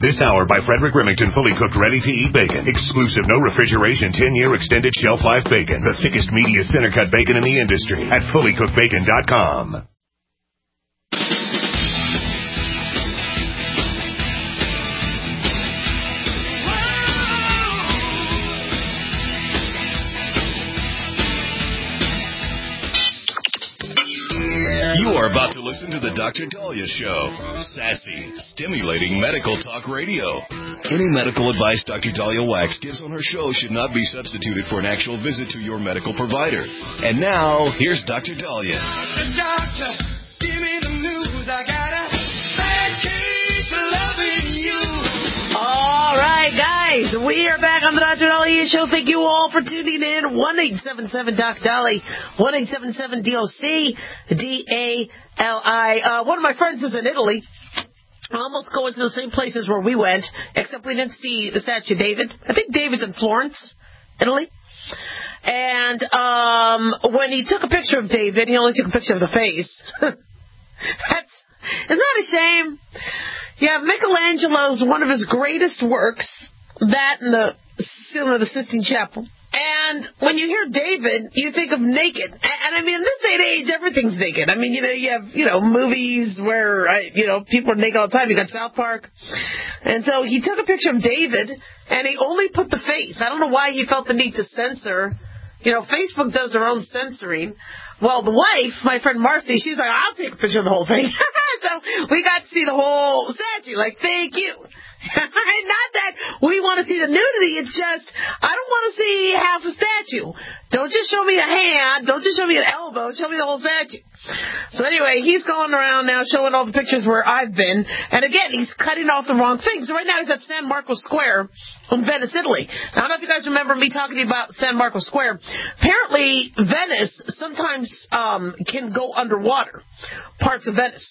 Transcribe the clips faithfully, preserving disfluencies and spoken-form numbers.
This hour by Frederick Remington, fully cooked, ready-to-eat bacon. Exclusive, no refrigeration, ten-year extended shelf life bacon. The thickest, meatiest, center-cut bacon in the industry at fully cooked bacon dot com. You are about to listen to the Doctor Dahlia Show. Sassy, stimulating medical talk radio. Any medical advice Doctor Dahlia Wax gives on her show should not be substituted for an actual visit to your medical provider. And now, here's Doctor Dahlia. Doctor, give me the news. I got a bad case of loving you. All right, guys, we are back on the Doctor Dahlia Show. Thank you all for tuning in. one eight seven seven Doc Dolly, one eight seven seven D O C, D A L I. Uh, one of my friends is in Italy. Almost going to the same places where we went, except we didn't see the statue of David. I think David's in Florence, Italy. And um, when he took a picture of David, he only took a picture of the face. That's, isn't that a shame? Yeah, Michelangelo's one of his greatest works, that and the ceiling of the Sistine Chapel. And when you hear David, you think of naked. And, and I mean, in this day and age, everything's naked. I mean, you know, you have, you know, movies where, I, you know, people are naked all the time. You got South Park. And so he took a picture of David, and he only put the face. I don't know why he felt the need to censor. You know, Facebook does their own censoring. Well, the wife, my friend Marcy, she's like, I'll take a picture of the whole thing. So we got to see the whole statue. Like, thank you. Not that we want to see the nudity. It's just, I don't want to see half a statue. Don't just show me a hand. Don't just show me an elbow. Show me the whole statue. So anyway, he's going around now showing all the pictures where I've been. And again, he's cutting off the wrong things. So right now he's at San Marco Square in Venice, Italy. Now, I don't know if you guys remember me talking to you about San Marco Square. Apparently, Venice sometimes um, can go underwater, parts of Venice.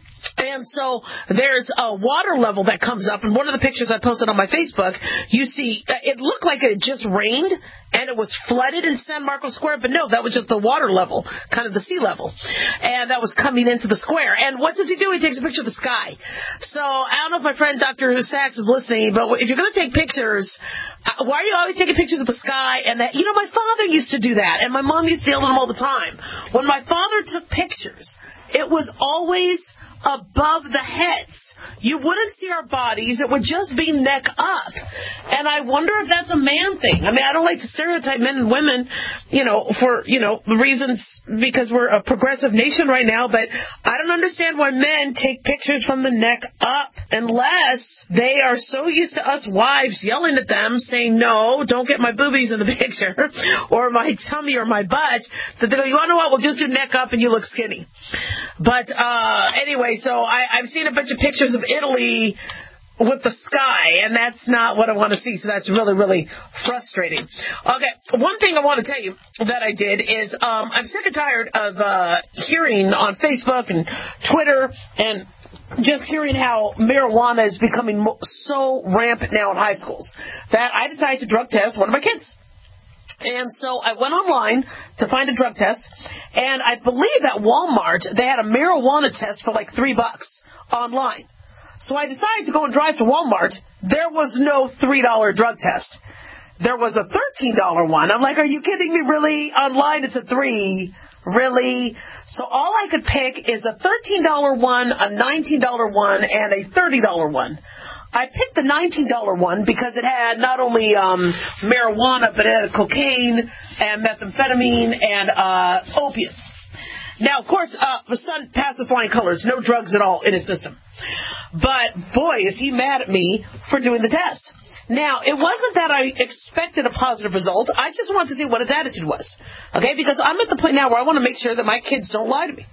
And so there's a water level that comes up. And one of the pictures I posted on my Facebook, you see, it looked like it just rained and it was flooded in San Marco Square. But no, that was just the water level, kind of the sea level. And that was coming into the square. And what does he do? He takes a picture of the sky. So I don't know if my friend Doctor Sachs is listening, but if you're going to take pictures, why are you always taking pictures of the sky? And that, you know, my father used to do that. And my mom used to yell at him all the time. When my father took pictures, it was always above the heads. You wouldn't see our bodies. It would just be neck up. And I wonder if that's a man thing. I mean, I don't like to stereotype men and women, you know, for, you know, reasons because we're a progressive nation right now, but I don't understand why men take pictures from the neck up unless they are so used to us wives yelling at them saying, no, don't get my boobies in the picture or my tummy or my butt, that they go, you want to know what, we'll just do neck up and you look skinny. But uh, anyway, so I, I've seen a bunch of pictures of Italy with the sky, and that's not what I want to see, so that's really, really frustrating. Okay, one thing I want to tell you that I did is um, I'm sick and tired of uh, hearing on Facebook and Twitter and just hearing how marijuana is becoming so rampant now in high schools that I decided to drug test one of my kids. And so I went online to find a drug test, and I believe at Walmart they had a marijuana test for like three bucks online. So I decided to go and drive to Walmart. There was no three dollar drug test. There was a thirteen dollar one. I'm like, are you kidding me? Really? Online it's a three. Really? So all I could pick is a thirteen dollar one, a nineteen dollar one, and a thirty dollar one. I picked the nineteen dollar one because it had not only um, marijuana, but it had cocaine and methamphetamine and uh, opiates. Now, of course, uh, the son passed with flying colors, no drugs at all in his system. But, boy, is he mad at me for doing the test. Now, it wasn't that I expected a positive result. I just wanted to see what his attitude was. Okay, because I'm at the point now where I want to make sure that my kids don't lie to me.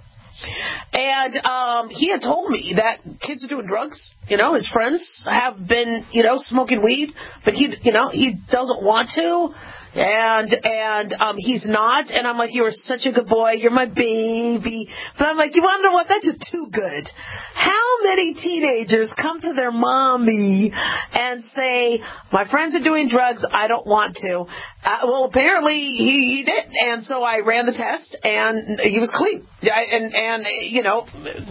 And um, he had told me that kids are doing drugs. You know, his friends have been, you know, smoking weed, but he, you know, he doesn't want to. And and um, he's not. And I'm like, you are such a good boy. You're my baby. But I'm like, you want to know what? That's just too good. How many teenagers come to their mommy and say, my friends are doing drugs, I don't want to? Uh, well, apparently he, he did. And so I ran the test, and he was clean. I, and, and, you know,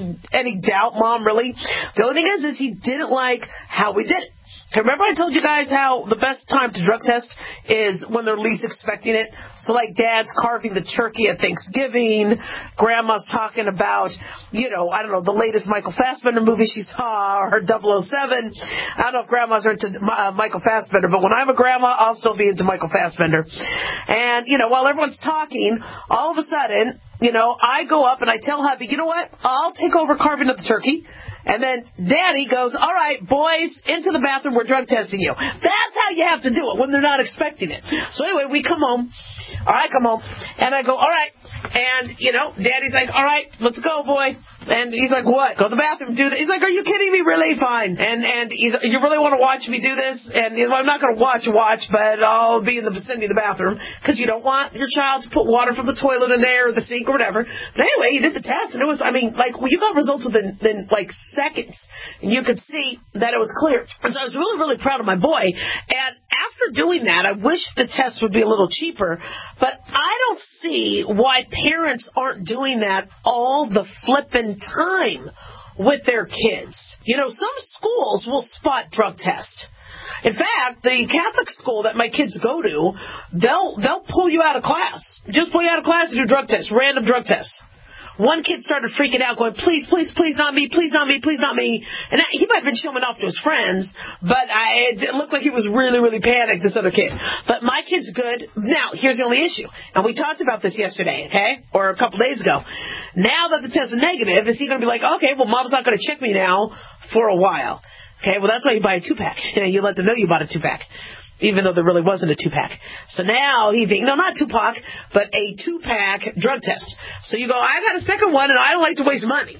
any doubt, Mom, really? The only thing is, is he didn't like how we did it. Remember I told you guys how the best time to drug test is when they're least expecting it? So like Dad's carving the turkey at Thanksgiving, Grandma's talking about, you know, I don't know, the latest Michael Fassbender movie she saw, or her double oh seven. I don't know if Grandmas are into uh, Michael Fassbender, but when I'm a grandma, I'll still be into Michael Fassbender. And, you know, while everyone's talking, all of a sudden, you know, I go up and I tell hubby, you know what, I'll take over carving of the turkey. And then Daddy goes, all right, boys, into the bathroom, we're drug testing you. That's how you have to do it when they're not expecting it. So anyway, we come home, or I come home, and I go, all right. And, you know, Daddy's like, all right, let's go, boy. And he's like, what? Go to the bathroom, do this. He's like, are you kidding me? Really? Fine. And and he's, you really want to watch me do this? And you know, I'm not going to watch, watch, but I'll be in the vicinity of the bathroom, because you don't want your child to put water from the toilet in there or the sink or whatever. But anyway, he did the test, and it was, I mean, like, well, you got results within, within like, seconds. And you could see that it was clear. And so I was really, really proud of my boy. And after doing that, I wish the test would be a little cheaper, but I don't see why parents aren't doing that all the flippin' time with their kids. You know, some schools will spot drug test. In fact, the Catholic school that my kids go to, they'll they'll pull you out of class. Just pull you out of class and do drug tests, random drug tests. One kid started freaking out, going, please, please, please, not me, please, not me, please, not me. And he might have been showing off to his friends, but I, it looked like he was really, really panicked, this other kid. But my kid's good. Now, here's the only issue. And we talked about this yesterday, okay, or a couple days ago. Now that the test is negative, is he going to be like, okay, well, Mom's not going to check me now for a while. Okay, well, that's why you buy a two-pack. You know, you let them know you bought a two-pack, even though there really wasn't a two-pack. So now he thinks, no, not two-pack, but a two-pack drug test. So you go, I got a second one, and I don't like to waste money.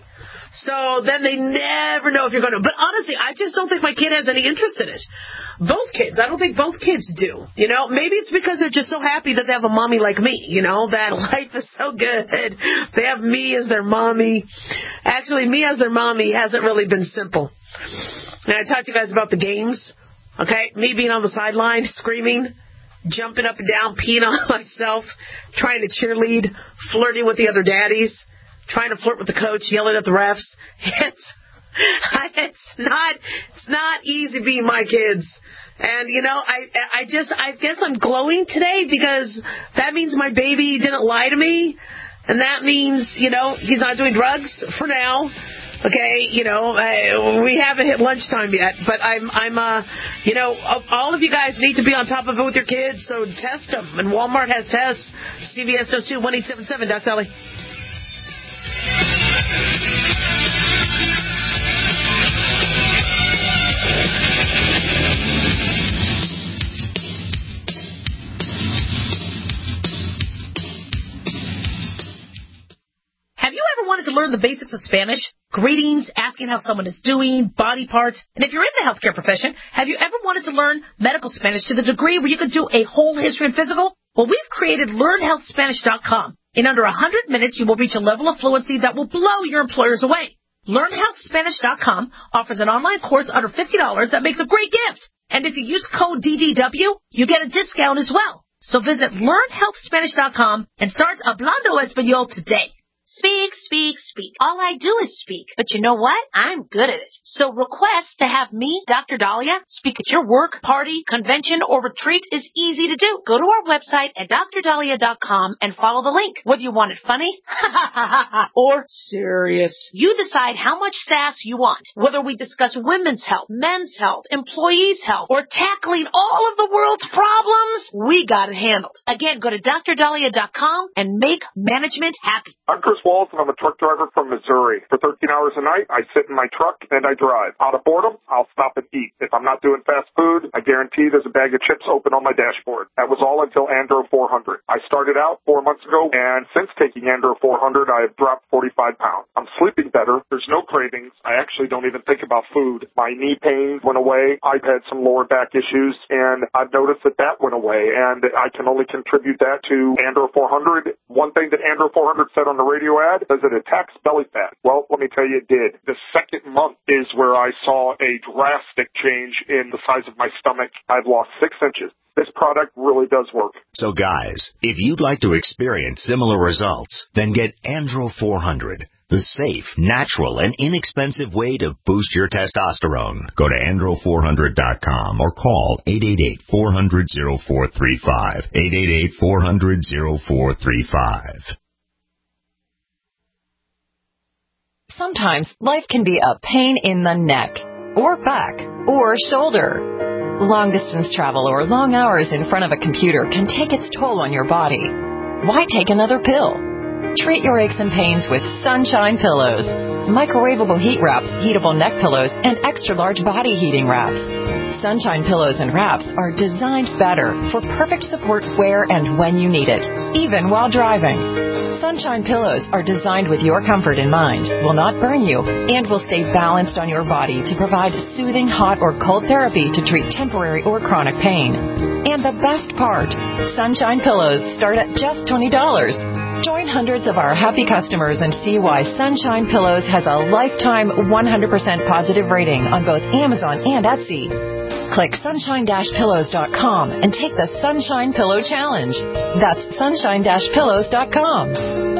So then they never know if you're going to. But honestly, I just don't think my kid has any interest in it. Both kids. I don't think both kids do. You know, maybe it's because they're just so happy that they have a mommy like me, you know, that life is so good. They have me as their mommy. Actually, me as their mommy hasn't really been simple. And I talked to you guys about the games. Okay, me being on the sideline, screaming, jumping up and down, peeing on myself, trying to cheerlead, flirting with the other daddies, trying to flirt with the coach, yelling at the refs. It's, it's not, it's not easy being my kids. And, you know, I, I just, I guess I'm glowing today because that means my baby didn't lie to me. And that means, you know, he's not doing drugs for now. Okay, you know, uh, we haven't hit lunchtime yet, but I'm, I'm, uh, you know, all of you guys need to be on top of it with your kids, so test them. And Walmart has tests. C V S does too. one eight seven seven, Doctor Ellie. Have you ever wanted to learn the basics of Spanish? Greetings, asking how someone is doing, body parts. And if you're in the healthcare profession, have you ever wanted to learn medical Spanish to the degree where you could do a whole history and physical? Well, we've created learn health spanish dot com. In under one hundred minutes, you will reach a level of fluency that will blow your employers away. learn health spanish dot com offers an online course under fifty dollars that makes a great gift. And if you use code D D W, you get a discount as well. So visit learn health spanish dot com and start Hablando Español today. Speak, speak, speak. All I do is speak. But you know what? I'm good at it. So request to have me, Doctor Dahlia, speak at your work, party, convention, or retreat is easy to do. Go to our website at dr dahlia dot com and follow the link. Whether you want it funny or serious, you decide how much sass you want. Whether we discuss women's health, men's health, employees' health, or tackling all of the world's problems, we got it handled. Again, go to dr dahlia dot com and make management happy. I'm Chris Walls, and I'm a truck driver from Missouri. For thirteen hours a night, I sit in my truck and I drive. Out of boredom, I'll stop and eat. If I'm not doing fast food, I guarantee there's a bag of chips open on my dashboard. That was all until Andro four hundred. I started out four months ago, and since taking Andro four hundred, I have dropped forty-five pounds. I'm sleeping better. There's no cravings. I actually don't even think about food. My knee pain went away. I've had some lower back issues, and I've noticed that that went away, and I can only contribute that to Andro four hundred. One thing that Andro four hundred said on the radio ad is it attacks belly fat. Well, let me tell you, it did. The second month is where I saw a drastic change in the size of my stomach. I've lost six inches. This product really does work. So guys, if you'd like to experience similar results, then get Andro four hundred, the safe, natural, and inexpensive way to boost your testosterone. Go to andro four hundred dot com or call eight eight eight, four hundred, oh four three five, eight eight eight, four hundred, oh four three five. Sometimes life can be a pain in the neck, or back, or shoulder. Long-distance travel or long hours in front of a computer can take its toll on your body. Why take another pill? Treat your aches and pains with Sunshine Pillows. Microwavable heat wraps, heatable neck pillows, and extra-large body heating wraps. Sunshine Pillows and wraps are designed better for perfect support where and when you need it, even while driving. Sunshine Pillows are designed with your comfort in mind, will not burn you, and will stay balanced on your body to provide soothing hot or cold therapy to treat temporary or chronic pain. And the best part, Sunshine Pillows start at just twenty dollars. Join hundreds of our happy customers and see why Sunshine Pillows has a lifetime one hundred percent positive rating on both Amazon and Etsy. Click sunshine dash pillows dot com and take the Sunshine Pillow Challenge. That's sunshine dash pillows dot com.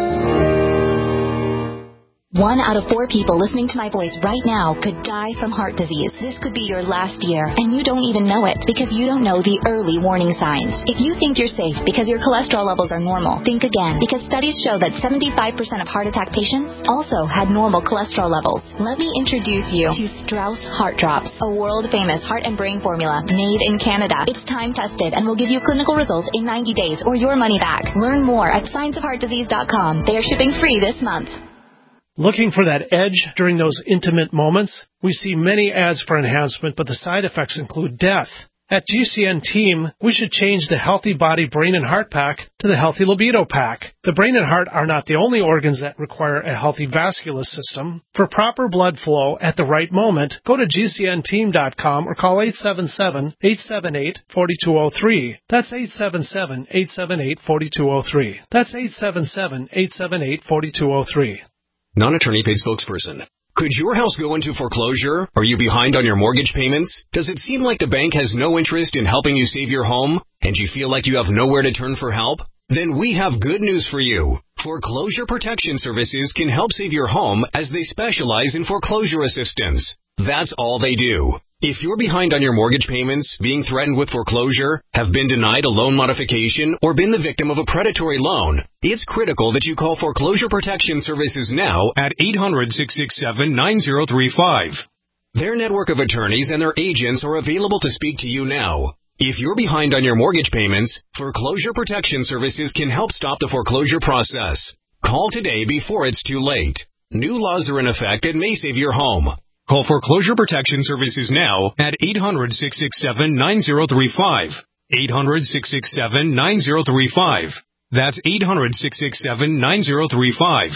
One out of four people listening to my voice right now could die from heart disease. This could be your last year, and you don't even know it because you don't know the early warning signs. If you think you're safe because your cholesterol levels are normal, think again, because studies show that seventy-five percent of heart attack patients also had normal cholesterol levels. Let me introduce you to Strauss Heart Drops, a world-famous heart and brain formula made in Canada. It's time-tested and will give you clinical results in ninety days or your money back. Learn more at science of heart disease dot com. They are shipping free this month. Looking for that edge during those intimate moments? We see many ads for enhancement, but the side effects include death. At G C N Team, we should change the Healthy Body Brain and Heart Pack to the Healthy Libido Pack. The brain and heart are not the only organs that require a healthy vascular system. For proper blood flow at the right moment, go to G C N team dot com or call eight seven seven, eight seven eight, four two zero three. That's eight seven seven, eight seven eight, four two zero three. That's eight seven seven, eight seven eight, four two zero three. Non-attorney paid spokesperson. Could your house go into foreclosure? Are you behind on your mortgage payments? Does it seem like the bank has no interest in helping you save your home, and you feel like you have nowhere to turn for help? Then we have good news for you. Foreclosure Protection Services can help save your home as they specialize in foreclosure assistance. That's all they do. If you're behind on your mortgage payments, being threatened with foreclosure, have been denied a loan modification, or been the victim of a predatory loan, it's critical that you call Foreclosure Protection Services now at eight hundred, six six seven, nine zero three five. Their network of attorneys and their agents are available to speak to you now. If you're behind on your mortgage payments, Foreclosure Protection Services can help stop the foreclosure process. Call today before it's too late. New laws are in effect that may save your home. Call Foreclosure Protection Services now at eight hundred, six six seven, nine zero three five. eight hundred, six six seven, nine zero three five. That's eight hundred, six six seven, nine zero three five.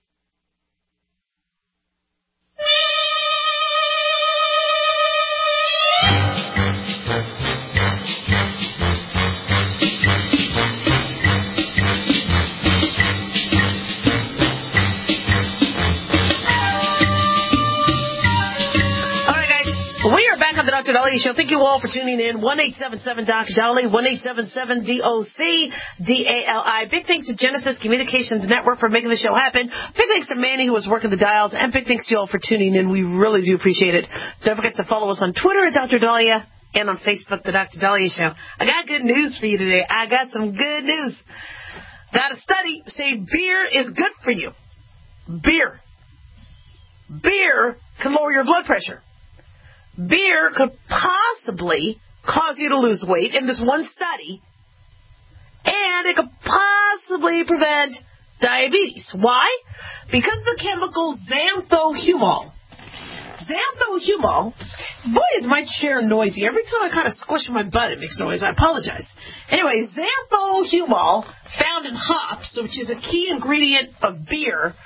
Doctor Dolly Show. Thank you all for tuning in. one eight seven seven D O C Dolly, one eight seven seven D O C D A L I. Big thanks to Genesis Communications Network for making the show happen. Big thanks to Manny who was working the dials. And big thanks to you all for tuning in. We really do appreciate it. Don't forget to follow us on Twitter at Doctor Dahlia and on Facebook, The Doctor Dahlia Show. I got good news for you today. I got some good news. Got a study say beer is good for you. Beer. Beer can lower your blood pressure. Beer could possibly cause you to lose weight in this one study, and it could possibly prevent diabetes. Why? Because of the chemical xanthohumol. Xanthohumol, boy, is my chair noisy. Every time I kind of squish my butt, it makes noise. I apologize. Anyway, xanthohumol, found in hops, which is a key ingredient of beer,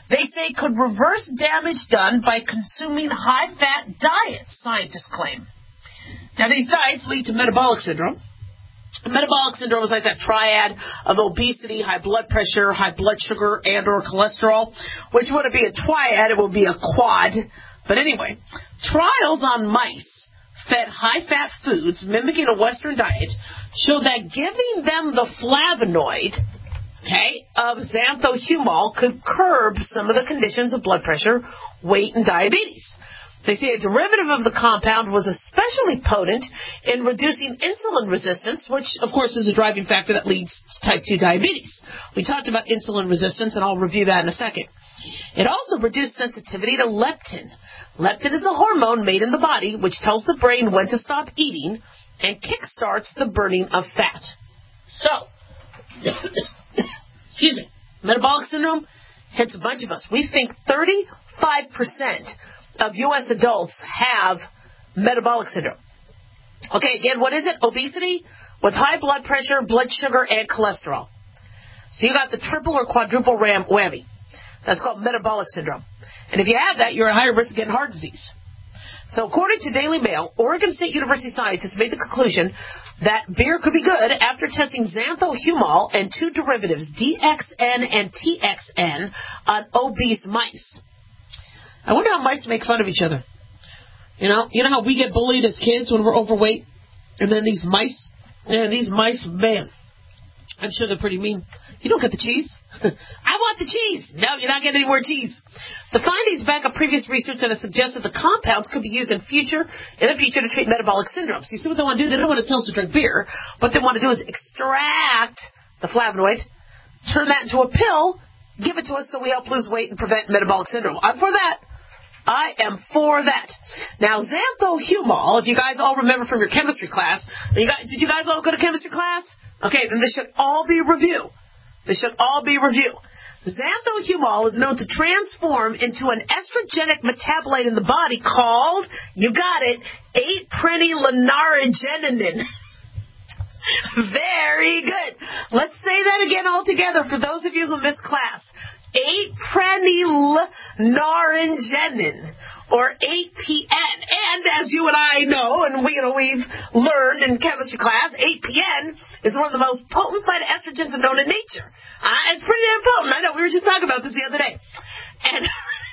they say could reverse damage done by consuming high-fat diets, scientists claim. Now, these diets lead to metabolic syndrome. Metabolic syndrome is like that triad of obesity, high blood pressure, high blood sugar, and or cholesterol, which wouldn't be a triad, it would be a quad. But anyway, trials on mice fed high-fat foods mimicking a Western diet show that giving them the flavonoid, okay, of xanthohumol could curb some of the conditions of blood pressure, weight, and diabetes. They say a derivative of the compound was especially potent in reducing insulin resistance, which, of course, is a driving factor that leads to type two diabetes. We talked about insulin resistance, and I'll review that in a second. It also reduced sensitivity to leptin. Leptin is a hormone made in the body which tells the brain when to stop eating and kickstarts the burning of fat. So, excuse me, metabolic syndrome hits a bunch of us. We think thirty-five percent of U S adults have metabolic syndrome. Okay, again, what is it? Obesity with high blood pressure, blood sugar, and cholesterol. So you got the triple or quadruple ram whammy. That's called metabolic syndrome. And if you have that, you're at higher risk of getting heart disease. So according to Daily Mail, Oregon State University scientists made the conclusion that beer could be good after testing xanthohumol and two derivatives, D X N and T X N, on obese mice. I wonder how mice make fun of each other. You know, you know how we get bullied as kids when we're overweight? And then these mice, and these mice, man, I'm sure they're pretty mean. You don't get the cheese. I want the cheese. No, you're not getting any more cheese. The findings back up previous research that has suggested the compounds could be used in future, in the future to treat metabolic syndromes. You see what they want to do? They don't want to tell us to drink beer. What they want to do is extract the flavonoid, turn that into a pill, give it to us so we help lose weight and prevent metabolic syndrome. I'm for that. I am for that. Now, xanthohumol, if you guys all remember from your chemistry class, you guys, did you guys all go to chemistry class? Okay, then this should all be review. This should all be review. Xanthohumol is known to transform into an estrogenic metabolite in the body called, you got it, eight prenylionargininin. Very good. Let's say that again all together for those of you who missed class. eight prenylionargininin, or eight P N. And as you and I know, and we, you know, we've learned in chemistry class, eight P N is one of the most potent phytoestrogens known in nature. Uh, it's pretty damn potent. I know, we were just talking about this the other day. And,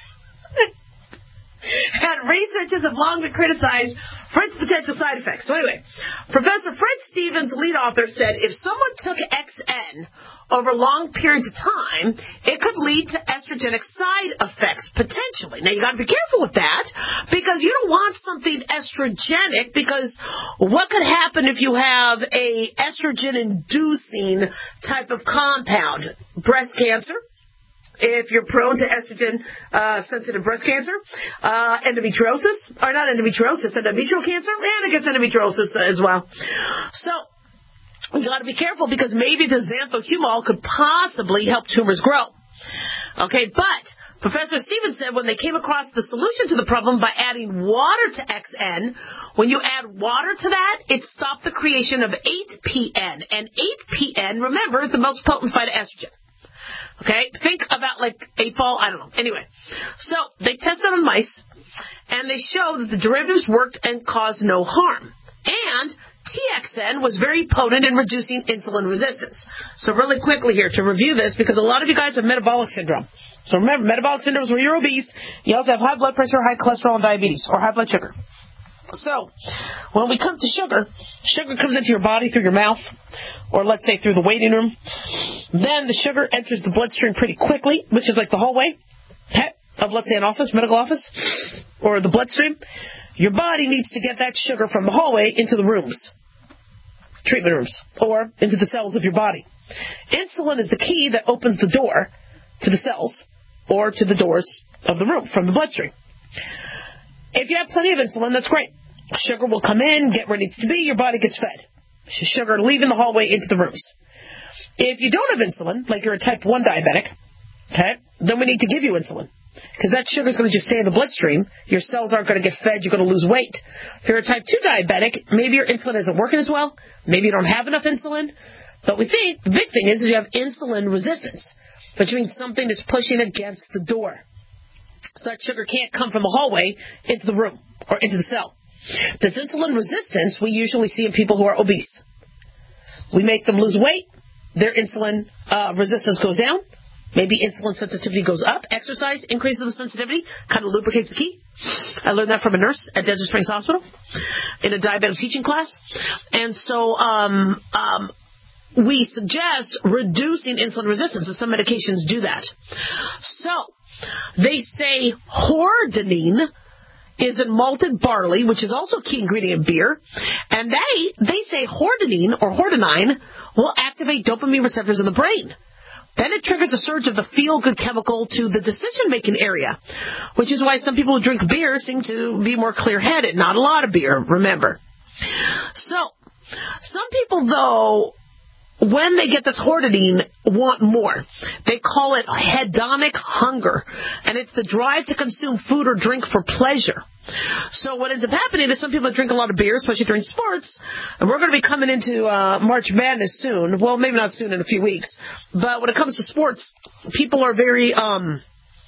and researchers have long been criticized for its potential side effects. So anyway, Professor Fred Stevens, lead author, said if someone took X N over long periods of time, it could lead to estrogenic side effects, potentially. Now, you got to be careful with that, because you don't want something estrogenic, because what could happen if you have a estrogen-inducing type of compound? Breast cancer. If you're prone to estrogen-sensitive uh, breast cancer, uh, endometriosis, or not endometriosis, endometrial cancer, and it gets endometriosis as well. So, you got to be careful, because maybe the xanthohumol could possibly help tumors grow. Okay, but Professor Stevens said when they came across the solution to the problem by adding water to X N, when you add water to that, it stopped the creation of eight P N. And eight P N, remember, is the most potent phytoestrogen. Okay, think about like eight ball, I don't know. Anyway, so they tested on mice, and they showed that the derivatives worked and caused no harm. And T X N was very potent in reducing insulin resistance. So really quickly here to review this, because a lot of you guys have metabolic syndrome. So remember, metabolic syndrome is where you're obese. You also have high blood pressure, high cholesterol, and diabetes, or high blood sugar. So, when we come to sugar, sugar comes into your body through your mouth, or let's say through the waiting room. Then the sugar enters the bloodstream pretty quickly, which is like the hallway of, let's say, an office, medical office, or the bloodstream. Your body needs to get that sugar from the hallway into the rooms, treatment rooms, or into the cells of your body. Insulin is the key that opens the door to the cells, or to the doors of the room from the bloodstream. If you have plenty of insulin, that's great. Sugar will come in, get where it needs to be, your body gets fed. Sugar leaving the hallway into the rooms. If you don't have insulin, like you're a type one diabetic, okay, then we need to give you insulin. Because that sugar is going to just stay in the bloodstream. Your cells aren't going to get fed. You're going to lose weight. If you're a type two diabetic, maybe your insulin isn't working as well. Maybe you don't have enough insulin. But we think the big thing is, is you have insulin resistance, which means something is pushing against the door. So that sugar can't come from the hallway into the room or into the cell. This insulin resistance we usually see in people who are obese. We make them lose weight. Their insulin uh, resistance goes down. Maybe insulin sensitivity goes up. Exercise increases the sensitivity, kind of lubricates the key. I learned that from a nurse at Desert Springs Hospital in a diabetic teaching class. And so um, um, we suggest reducing insulin resistance, and some medications do that. So they say hordenine is in malted barley, which is also a key ingredient in beer. And they they say hordenine or hordenine will activate dopamine receptors in the brain. Then it triggers a surge of the feel-good chemical to the decision-making area, which is why some people who drink beer seem to be more clear-headed. Not a lot of beer, remember. So, some people, though, when they get this hordenine, want more. They call it hedonic hunger, and it's the drive to consume food or drink for pleasure. So what ends up happening is some people drink a lot of beer, especially during sports, and we're going to be coming into uh, March Madness soon. Well, maybe not soon, in a few weeks. But when it comes to sports, people are very, um,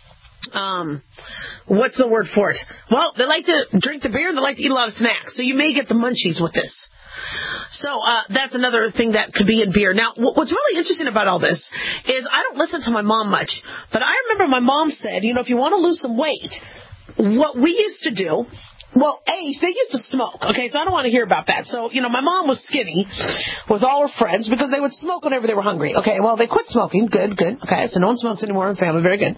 um, what's the word for it? Well, they like to drink the beer and they like to eat a lot of snacks. So you may get the munchies with this. So uh, that's another thing that could be in beer. Now, what's really interesting about all this is I don't listen to my mom much, but I remember my mom said, you know, if you want to lose some weight, what we used to do, well, A, they used to smoke, okay, so I don't want to hear about that. So, you know, my mom was skinny with all her friends because they would smoke whenever they were hungry. Okay, well, they quit smoking. Good, good. Okay, so no one smokes anymore in the family. Very good.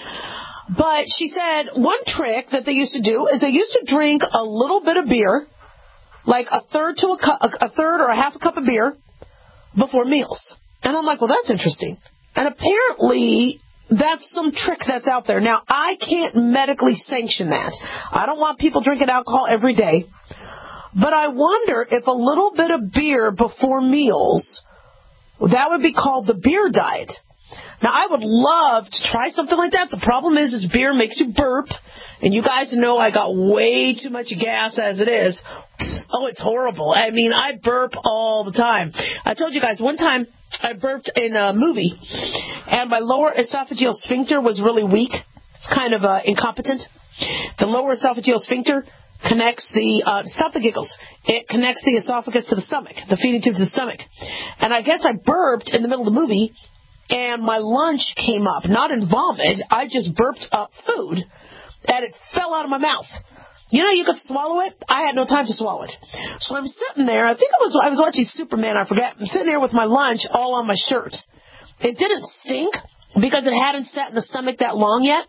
But she said one trick that they used to do is they used to drink a little bit of beer, like a third to a, cu- a third or a half a cup of beer before meals. And I'm like, well, that's interesting. And apparently that's some trick that's out there. Now, I can't medically sanction that. I don't want people drinking alcohol every day. But I wonder if a little bit of beer before meals, that would be called the beer diet. Now, I would love to try something like that. The problem is, is beer makes you burp. And you guys know I got way too much gas as it is. Oh, it's horrible. I mean, I burp all the time. I told you guys one time I burped in a movie, and my lower esophageal sphincter was really weak. It's kind of uh, incompetent. The lower esophageal sphincter connects the, uh, stop the giggles, it connects the esophagus to the stomach, the feeding tube to the stomach. And I guess I burped in the middle of the movie, and my lunch came up. Not in vomit. I just burped up food, and it fell out of my mouth. You know, you could swallow it. I had no time to swallow it. So I'm sitting there. I think it was I was watching Superman. I forget. I'm sitting there with my lunch all on my shirt. It didn't stink because it hadn't sat in the stomach that long yet.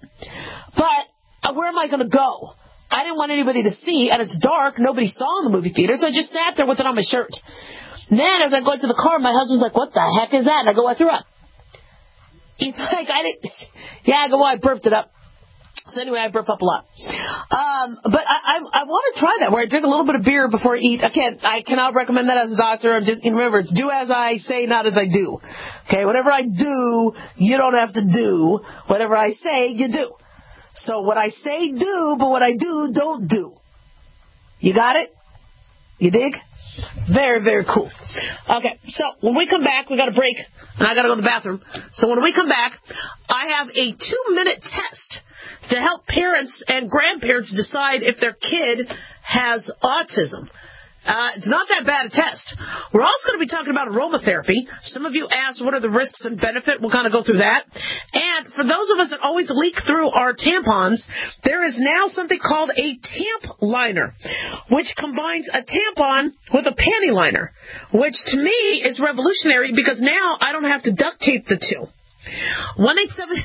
But where am I going to go? I didn't want anybody to see, and it's dark. Nobody saw in the movie theater, so I just sat there with it on my shirt. And then as I go into the car, my husband's like, "What the heck is that?" And I go, "I threw up." He's like, "I didn't." Yeah, I go, "Well, I burped it up." So anyway, I burp up a lot. Um, but I, I, I want to try that, where I drink a little bit of beer before I eat. Again, I cannot recommend that as a doctor. I'm just, and remember, it's do as I say, not as I do. Okay, whatever I do, you don't have to do. Whatever I say, you do. So what I say, do, but what I do, don't do. You got it? You dig? Very, very cool. Okay, so when we come back, we got a break, and I got to go to the bathroom. So when we come back, I have a two-minute test to help parents and grandparents decide if their kid has autism. Uh, it's not that bad a test. We're also going to be talking about aromatherapy. Some of you asked what are the risks and benefits. We'll kind of go through that. And for those of us that always leak through our tampons, there is now something called a tamp liner, which combines a tampon with a panty liner, which to me is revolutionary because now I don't have to duct tape the two. one eight seven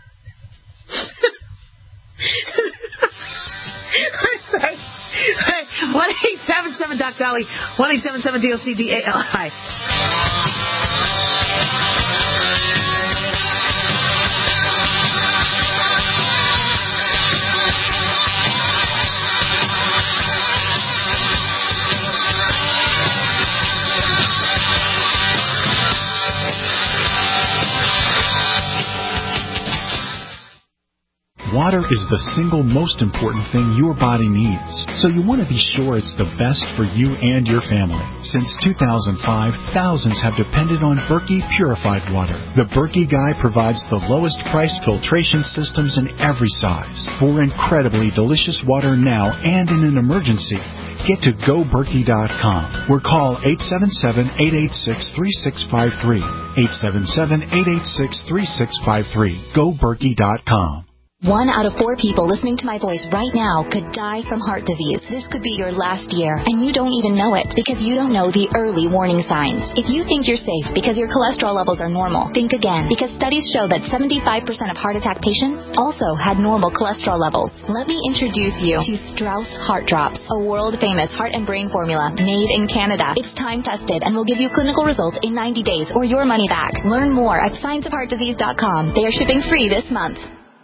I'm sorry. one eight seven seven Doc Dolly, one eight seven seven D O C D A L I. Want Water is the single most important thing your body needs, so you want to be sure it's the best for you and your family. Since two thousand five, thousands have depended on Berkey purified water. The Berkey Guy provides the lowest price filtration systems in every size for incredibly delicious water now and in an emergency. Get to go berkey dot com or call eight seven seven, eight eight six, three six five three. eight seven seven, eight eight six, three six five three. go berkey dot com. One out of four people listening to my voice right now could die from heart disease. This could be your last year, and you don't even know it because you don't know the early warning signs. If you think you're safe because your cholesterol levels are normal, think again, because studies show that seventy-five percent of heart attack patients also had normal cholesterol levels. Let me introduce you to Strauss Heart Drops, a world-famous heart and brain formula made in Canada. It's time-tested and will give you clinical results in ninety days or your money back. Learn more at science of heart disease dot com. They are shipping free this month.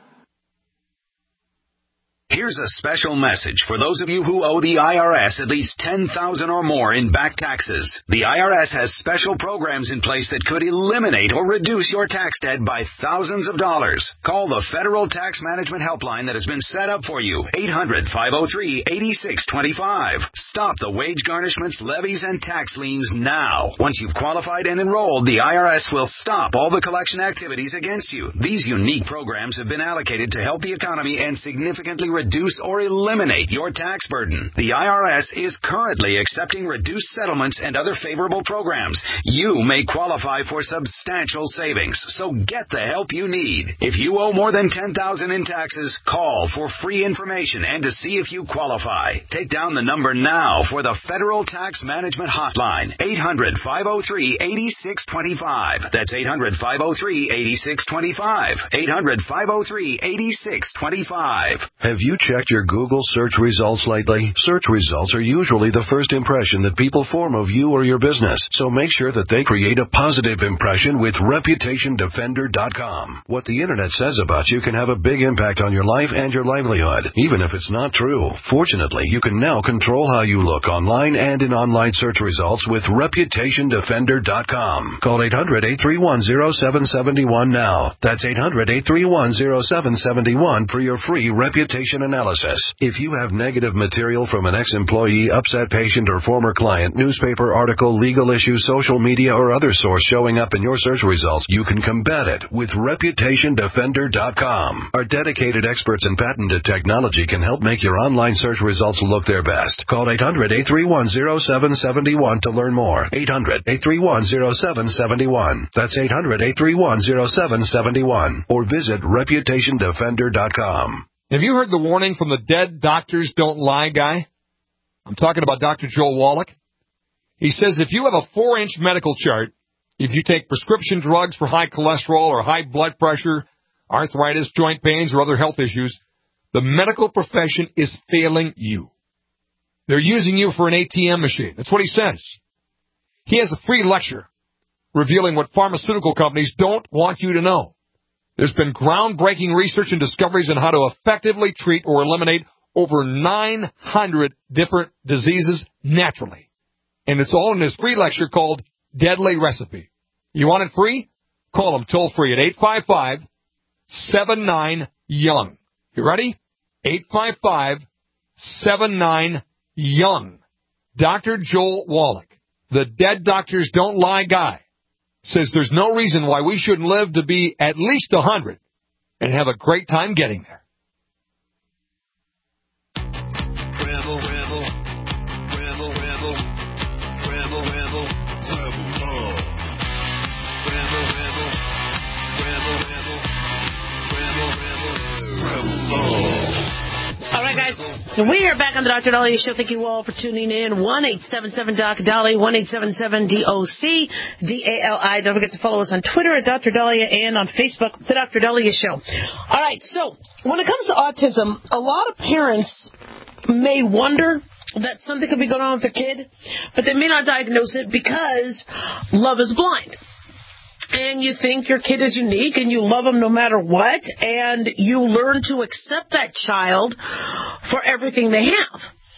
Here's a special message for those of you who owe the I R S at least ten thousand dollars or more in back taxes. The I R S has special programs in place that could eliminate or reduce your tax debt by thousands of dollars. Call the Federal Tax Management Helpline that has been set up for you, eight hundred, five oh three, eight six two five. Stop the wage garnishments, levies, and tax liens now. Once you've qualified and enrolled, the I R S will stop all the collection activities against you. These unique programs have been allocated to help the economy and significantly reduce or eliminate your tax burden. The I R S is currently accepting reduced settlements and other favorable programs. You may qualify for substantial savings, so get the help you need. If you owe more than ten thousand dollars in taxes, call for free information and to see if you qualify. Take down the number now for the Federal Tax Management Hotline, eight hundred, five oh three, eight six two five. That's eight hundred, five oh three, eight six two five. eight hundred, five oh three, eight six two five. Have you checked your Google search results lately? Search results are usually the first impression that people form of you or your business, so make sure that they create a positive impression with reputation defender dot com. What the internet says about you can have a big impact on your life and your livelihood, even if it's not true. Fortunately, you can now control how you look online and in online search results with reputation defender dot com. Call eight hundred, eight three one, oh seven seven one now. That's eight hundred, eight three one, oh seven seven one for your free reputation analysis. If you have negative material from an ex-employee, upset patient, or former client, newspaper article, legal issue, social media, or other source showing up in your search results, you can combat it with reputation defender dot com. Our dedicated experts in patented technology can help make your online search results look their best. Call eight hundred, eight three one, oh seven seven one to learn more. eight hundred, eight three one, oh seven seven one. That's eight hundred, eight three one, oh seven seven one. Or visit reputation defender dot com. Have you heard the warning from the Dead Doctors Don't Lie guy? I'm talking about Doctor Joel Wallach. He says if you have a four-inch medical chart, if you take prescription drugs for high cholesterol or high blood pressure, arthritis, joint pains, or other health issues, the medical profession is failing you. They're using you for an A T M machine. That's what he says. He has a free lecture revealing what pharmaceutical companies don't want you to know. There's been groundbreaking research and discoveries on how to effectively treat or eliminate over nine hundred different diseases naturally. And it's all in this free lecture called Deadly Recipe. You want it free? Call him toll free at eight five five, seven nine, young. You ready? eight five five, seven nine, young. Doctor Joel Wallach, the Dead Doctors Don't Lie guy, says there's no reason why we shouldn't live to be at least one hundred and have a great time getting there. Rebel, rebel, rebel, rebel, rebel, rebel, rebel love. Rebel, rebel, rebel, rebel, rebel, rebel, rebel love. All right, guys. We are back on the Doctor Dahlia Show. Thank you all for tuning in. one eight seven seven doc Dolly, one eight seven seven D O C D A L I. Don't forget to follow us on Twitter at Doctor Dahlia and on Facebook, The Doctor Dahlia Show. All right, so when it comes to autism, a lot of parents may wonder that something could be going on with their kid, but they may not diagnose it because love is blind. And you think your kid is unique and you love them no matter what, and you learn to accept that child for everything they have.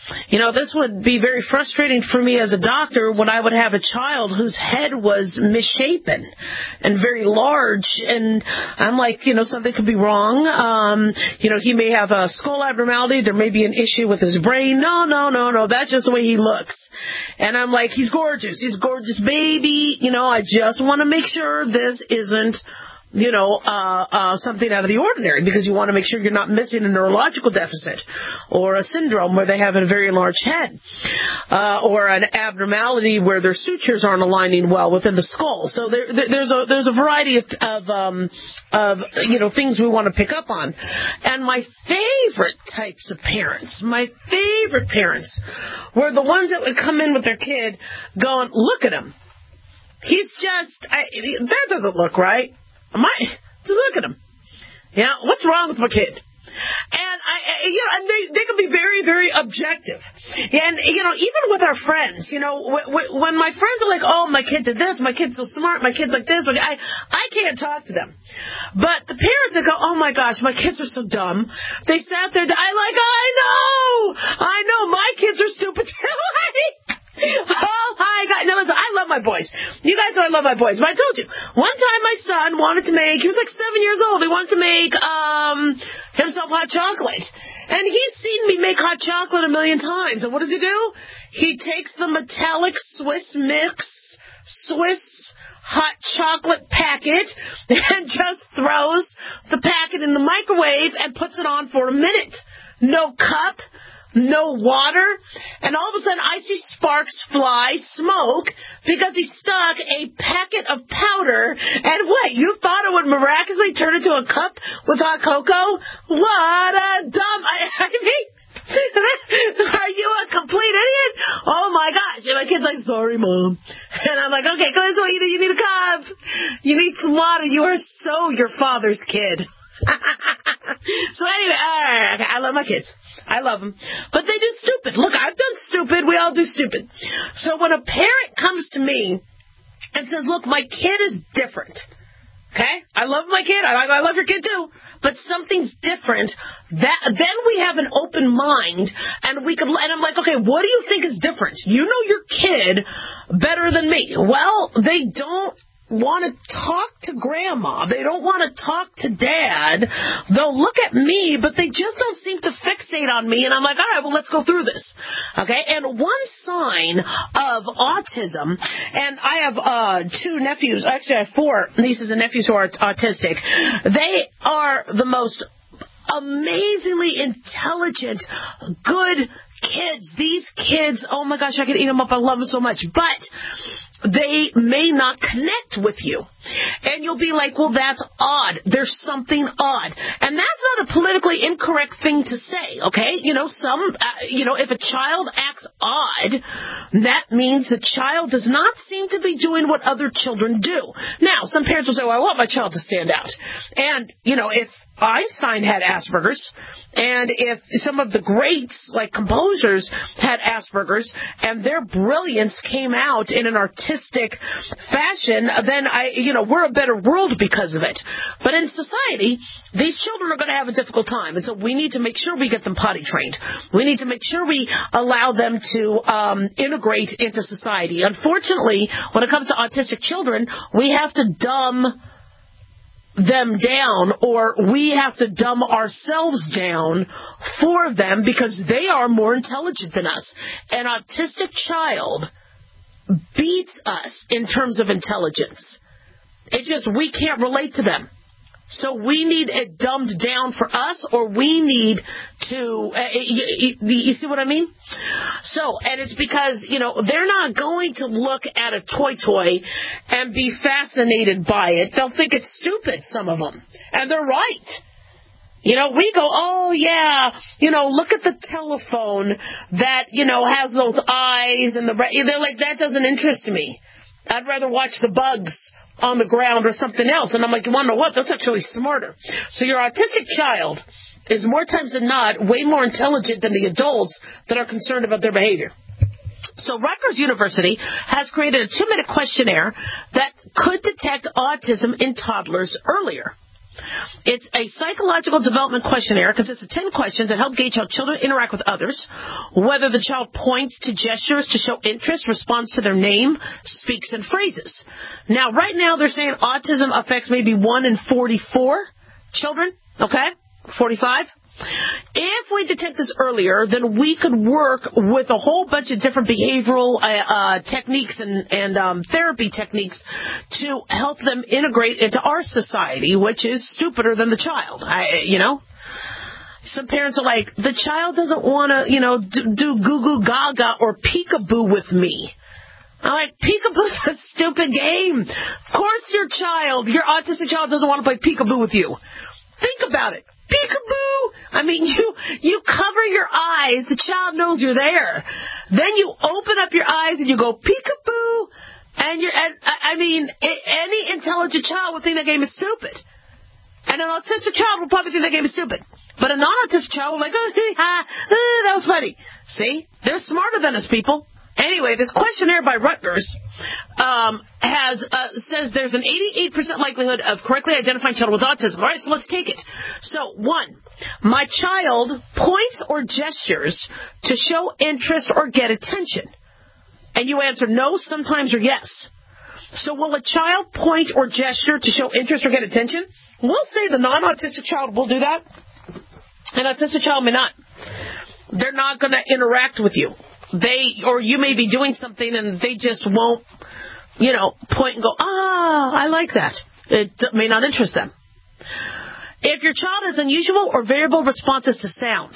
You know, this would be very frustrating for me as a doctor when I would have a child whose head was misshapen and very large, and I'm like, you know, something could be wrong. Um, you know, he may have a skull abnormality. There may be an issue with his brain. No, no, no, no. That's just the way he looks. And I'm like, he's gorgeous. He's a gorgeous baby. You know, I just want to make sure this isn't, you know, uh, uh, something out of the ordinary, because you want to make sure you're not missing a neurological deficit or a syndrome where they have a very large head, uh, or an abnormality where their sutures aren't aligning well within the skull. So there, there, there's a there's a variety of, of um, of you know things we want to pick up on. And my favorite types of parents, my favorite parents, were the ones that would come in with their kid, going, "Look at him. He's just I, that doesn't look right. My, just look at him. Yeah, what's wrong with my kid?" And I, you know, and they they can be very, very objective. And you know, even with our friends, you know, w- w- when my friends are like, "Oh, my kid did this. My kid's so smart. My kid's like this," I I can't talk to them. But the parents that go, "Oh my gosh, my kids are so dumb. They sat there." I like, I know, I know, my kids are stupid too. Oh my God! Now listen, I love my boys. You guys know I love my boys. But I told you, one time my son wanted to make, he was like seven years old, he wanted to make um himself hot chocolate. And he's seen me make hot chocolate a million times. And what does he do? He takes the metallic Swiss Mix, Swiss hot chocolate packet, and just throws the packet in the microwave and puts it on for a minute. No cup. No water, and all of a sudden I see sparks fly, smoke, because he stuck a packet of powder, and what, you thought it would miraculously turn into a cup with hot cocoa? What a dumb, I, I mean, are you a complete idiot? Oh my gosh, and my kid's like, "Sorry, Mom." And I'm like, okay, this is what you need, you need a cup, you need some water, you are so your father's kid. So anyway, all right, okay, I love my kids. I love them. But they do stupid. Look, I've done stupid. We all do stupid. So when a parent comes to me and says, "Look, my kid is different." Okay? I love my kid. I, I love your kid too. But something's different. That then we have an open mind, and we can. And I'm like, okay, what do you think is different? You know your kid better than me. Well, they don't want to talk to grandma. They don't want to talk to dad. They'll look at me, but they just don't seem to fixate on me. And I'm like, all right, well, let's go through this. Okay? And one sign of autism, and I have uh, two nephews, actually I have four nieces and nephews who are autistic. They are the most amazingly intelligent, good kids. These kids, oh my gosh, I could eat them up. I love them so much. But they may not connect with you. And you'll be like, well, that's odd. There's something odd. And that's not a politically incorrect thing to say, okay? You know, some, uh, you know, if a child acts odd, that means the child does not seem to be doing what other children do. Now, some parents will say, well, I want my child to stand out. And, you know, if Einstein had Asperger's, and if some of the greats, like composers, had Asperger's, and their brilliance came out in an artistic fashion, then I, you know, we're a better world because of it. But in society, these children are going to have a difficult time, and so we need to make sure we get them potty trained. We need to make sure we allow them to um, integrate into society. Unfortunately, when it comes to autistic children, we have to dumb them down, or we have to dumb ourselves down for them because they are more intelligent than us. An autistic child beats us in terms of intelligence. It's just we can't relate to them. So we need it dumbed down for us, or we need to, uh, you, you see what I mean? So, and it's because, you know, they're not going to look at a toy toy and be fascinated by it. They'll think it's stupid, some of them. And they're right. You know, we go, oh, yeah, you know, look at the telephone that, you know, has those eyes and the, they're like, that doesn't interest me. I'd rather watch the bugs on the ground or something else. And I'm like, you want to know what? That's actually smarter. So your autistic child is more times than not way more intelligent than the adults that are concerned about their behavior. So Rutgers University has created a two-minute questionnaire that could detect autism in toddlers earlier. It's a psychological development questionnaire. It consists of ten questions that help gauge how children interact with others, whether the child points to gestures to show interest, responds to their name, speaks in phrases. Now, right now, they're saying autism affects maybe one in forty-four children, okay, forty-five. If we detect this earlier, then we could work with a whole bunch of different behavioral uh, uh, techniques and, and um, therapy techniques to help them integrate into our society, which is stupider than the child. I, you know, some parents are like, the child doesn't want to, you know, do, do goo goo gaga or peekaboo with me. I'm like, peekaboo's a stupid game. Of course, your child, your autistic child, doesn't want to play peekaboo with you. Think about it. Peekaboo! I mean, you you cover your eyes. The child knows you're there. Then you open up your eyes and you go peekaboo. And you're, and, I mean, any intelligent child would think that game is stupid. And an autistic child would probably think that game is stupid. But a non-autistic child would be like, oh, ha, oh, that was funny. See? They're smarter than us, people. Anyway, this questionnaire by Rutgers um, has uh, says there's an eighty-eight percent likelihood of correctly identifying child with autism. All right, so let's take it. So, one, my child points or gestures to show interest or get attention. And you answer no, sometimes, or yes. So will a child point or gesture to show interest or get attention? We'll say the non-autistic child will do that. An autistic child may not. They're not going to interact with you. They, or you may be doing something and they just won't, you know, point and go, ah, I like that. It may not interest them. If your child has unusual or variable responses to sound,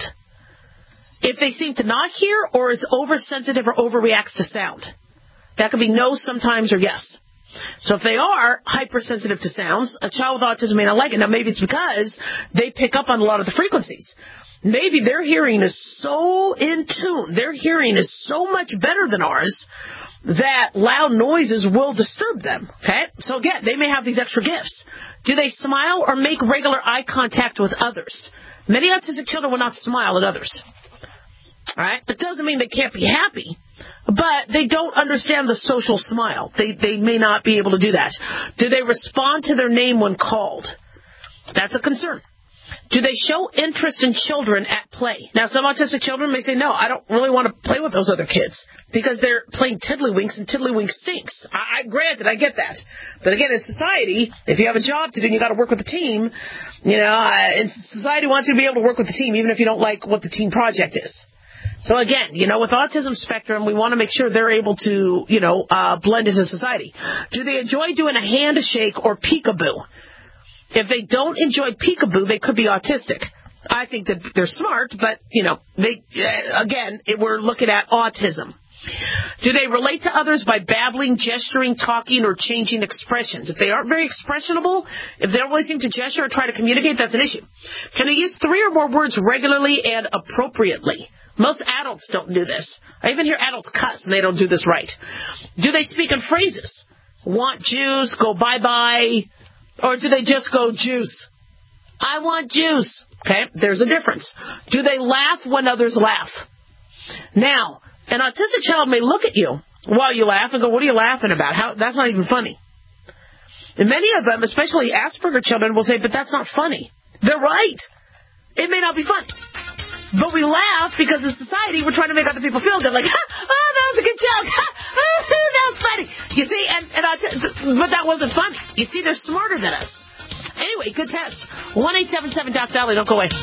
if they seem to not hear or is oversensitive or overreacts to sound, that could be no, sometimes, or yes. So if they are hypersensitive to sounds, a child with autism may not like it. Now, maybe it's because they pick up on a lot of the frequencies. Maybe their hearing is so in tune, their hearing is so much better than ours that loud noises will disturb them, okay? So again, they may have these extra gifts. Do they smile or make regular eye contact with others? Many autistic children will not smile at others, all right? It doesn't mean they can't be happy, but they don't understand the social smile. They, they may not be able to do that. Do they respond to their name when called? That's a concern. Do they show interest in children at play? Now, some autistic children may say, no, I don't really want to play with those other kids because they're playing tiddlywinks and tiddlywinks stinks. I, I granted, I get that. But again, in society, if you have a job to do and you got to work with a team, you know, uh, and society wants you to be able to work with the team even if you don't like what the team project is. So again, you know, with autism spectrum, we want to make sure they're able to, you know, uh, blend into society. Do they enjoy doing a handshake or peekaboo? If they don't enjoy peekaboo, they could be autistic. I think that they're smart, but, you know, they uh, again, it, we're looking at autism. Do they relate to others by babbling, gesturing, talking, or changing expressions? If they aren't very expressionable, if they always seem to gesture or try to communicate, that's an issue. Can they use three or more words regularly and appropriately? Most adults don't do this. I even hear adults cuss, and they don't do this right. Do they speak in phrases? Want juice, go bye-bye. Or do they just go juice? I want juice. Okay, there's a difference. Do they laugh when others laugh? Now, an autistic child may look at you while you laugh and go, what are you laughing about? How, that's not even funny. And many of them, especially Asperger children, will say, but that's not funny. They're right. It may not be funny. But we laugh because in society we're trying to make other people feel good. Like, oh, that was a good joke. That was funny. You see, and, and I, but that wasn't funny. You see, they're smarter than us. Anyway, good test. one eight seven seven Doc Dolly. Don't go away.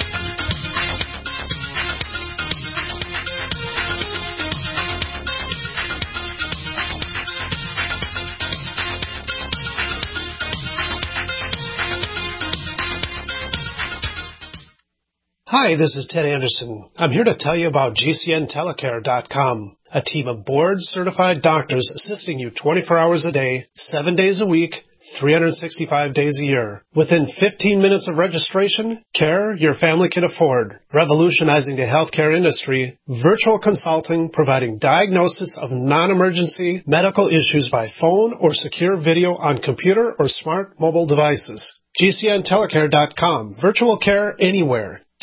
Hi, this is Ted Anderson. I'm here to tell you about G C N telecare dot com, a team of board-certified doctors assisting you twenty-four hours a day, seven days a week, three hundred sixty-five days a year. Within fifteen minutes of registration, care your family can afford. Revolutionizing the healthcare industry, virtual consulting providing diagnosis of non-emergency medical issues by phone or secure video on computer or smart mobile devices. G C N telecare dot com. Virtual care anywhere.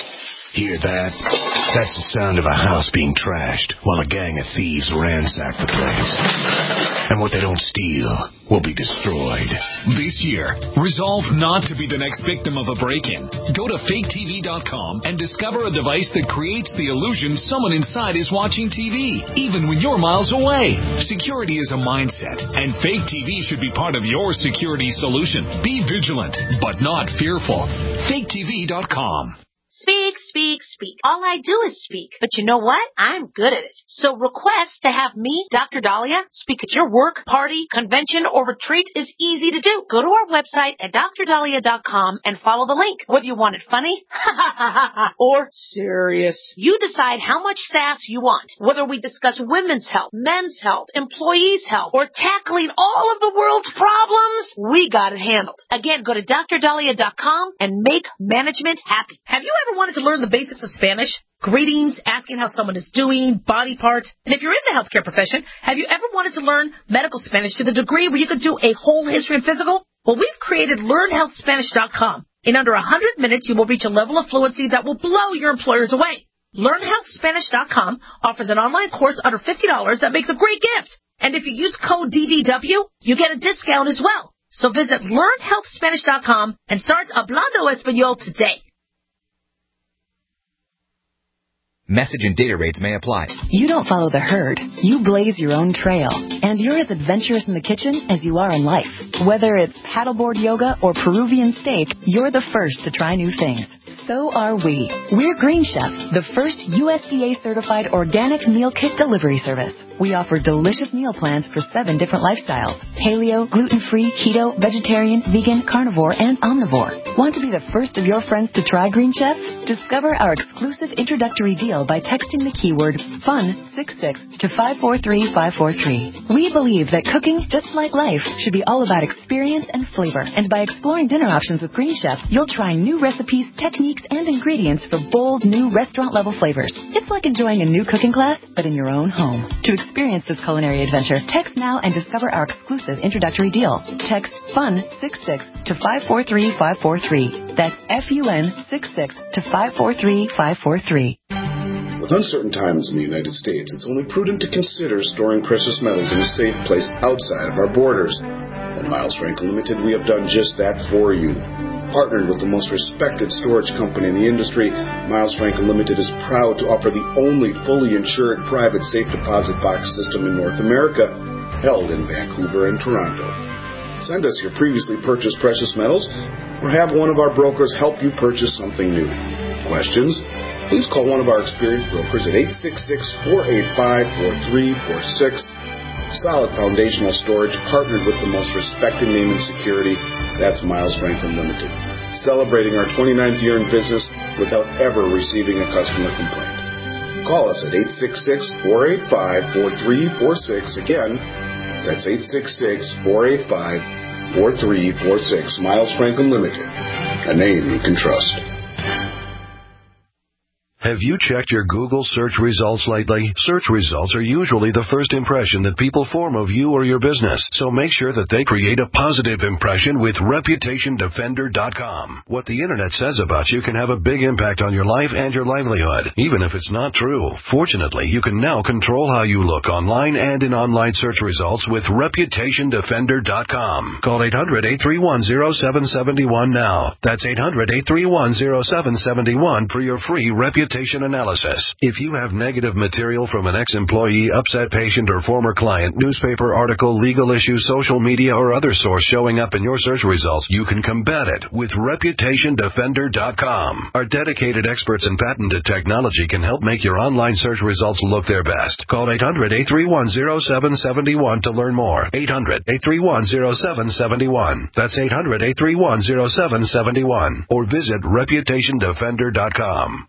Hear that? That's the sound of a house being trashed while a gang of thieves ransack the place. And what they don't steal will be destroyed. This year, resolve not to be the next victim of a break-in. Go to fake T V dot com and discover a device that creates the illusion someone inside is watching T V, even when you're miles away. Security is a mindset, and Fake T V should be part of your security solution. Be vigilant, but not fearful. fake T V dot com. Speak, speak, speak. All I do is speak. But you know what? I'm good at it. So request to have me, Doctor Dahlia, speak at your work, party, convention, or retreat is easy to do. Go to our website at dr dahlia dot com and follow the link. Whether you want it funny or serious, you decide how much sass you want. Whether we discuss women's health, men's health, employees' health, or tackling all of the world's problems, we got it handled. Again, go to dr dahlia dot com and make management happy. Have you ever wanted to learn the basics of Spanish? Greetings, asking how someone is doing, body parts. And if you're in the healthcare profession, have you ever wanted to learn medical Spanish to the degree where you could do a whole history and physical? Well, we've created learn health spanish dot com. In under one hundred minutes, you will reach a level of fluency that will blow your employers away. learn health spanish dot com offers an online course under fifty dollars that makes a great gift. And if you use code D D W, you get a discount as well. So visit learn health spanish dot com and start Hablando Español today. Message and data rates may apply. You don't follow the herd. You blaze your own trail. And you're as adventurous in the kitchen as you are in life. Whether it's paddleboard yoga or Peruvian steak, you're the first to try new things. So are we. We're Green Chef, the first U S D A-certified organic meal kit delivery service. We offer delicious meal plans for seven different lifestyles: paleo, gluten-free, keto, vegetarian, vegan, carnivore, and omnivore. Want to be the first of your friends to try Green Chef? Discover our exclusive introductory deal by texting the keyword FUN sixty-six to five four three five four three. We believe that cooking, just like life, should be all about experience and flavor. And by exploring dinner options with Green Chef, you'll try new recipes, techniques, and ingredients for bold, new restaurant-level flavors. It's like enjoying a new cooking class, but in your own home. To experience this culinary adventure, text now and discover our exclusive introductory deal. Text FUN sixty-six to five four three five four three. That's F U N sixty-six to five four three five four three. With uncertain times in the United States, it's only prudent to consider storing precious metals in a safe place outside of our borders. At Miles Franklin Limited, we have done just that for you. Partnered with the most respected storage company in the industry, Miles Franklin Limited is proud to offer the only fully insured private safe deposit box system in North America, held in Vancouver and Toronto. Send us your previously purchased precious metals, or have one of our brokers help you purchase something new. Questions? Please call one of our experienced brokers at eight six six, four eight five, four three four six. Solid foundational storage, partnered with the most respected name in security. That's Miles Franklin Limited. Celebrating our twenty-ninth year in business without ever receiving a customer complaint. Call us at eight six six, four eight five, four three four six. Again, that's eight six six, four eight five, four three four six. Miles Franklin Limited, a name you can trust. Have you checked your Google search results lately? Search results are usually the first impression that people form of you or your business, so make sure that they create a positive impression with reputation defender dot com. What the internet says about you can have a big impact on your life and your livelihood, even if it's not true. Fortunately, you can now control how you look online and in online search results with reputation defender dot com. Call eight hundred, eight three one, zero seven seven one now. That's eight hundred, eight three one, zero seven seven one for your free reputation analysis. If you have negative material from an ex-employee, upset patient, or former client, newspaper article, legal issue, social media, or other source showing up in your search results, you can combat it with reputation defender dot com. Our dedicated experts in patented technology can help make your online search results look their best. Call eight hundred, eight three one, zero seven seven one to learn more. eight hundred, eight three one, zero seven seven one. That's eight hundred, eight three one, zero seven seven one. Or visit reputation defender dot com.